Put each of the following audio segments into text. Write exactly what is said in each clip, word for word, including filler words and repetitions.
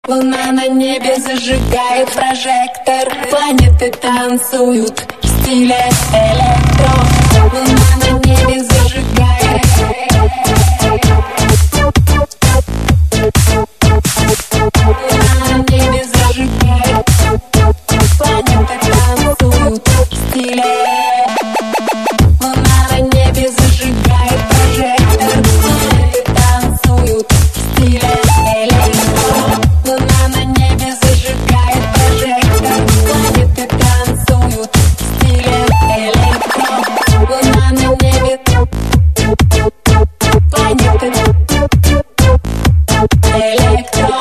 Луна на небе зажигает прожектор. Планеты танцуют в стиле электро. Луна на небе зажигает. Луна на небе зажигает. Планеты танцуют в стиле. Луна на небе зажигает прожектор. Планеты танцуют в стиле электро. Луна на небе зажигает прожектор. Планеты танцуют в стиле электро. Луна на небе. Планеты электро.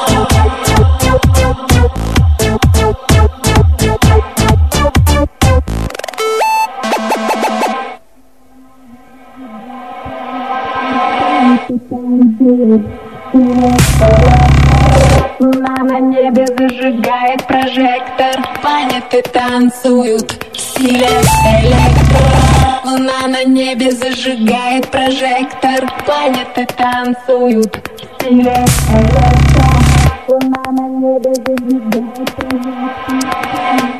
Луна на небе зажигает прожектор. Планеты танцуют в стиле электро. Луна на небе зажигает прожектор. Планеты танцуют в стиле электро. Луна на небе зажигает прожектор.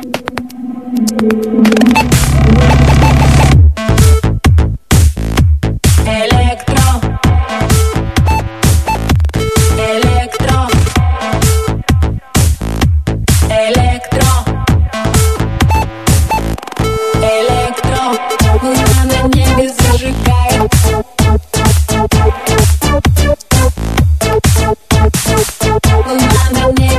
Луна на небе зажигает. Луна на небе.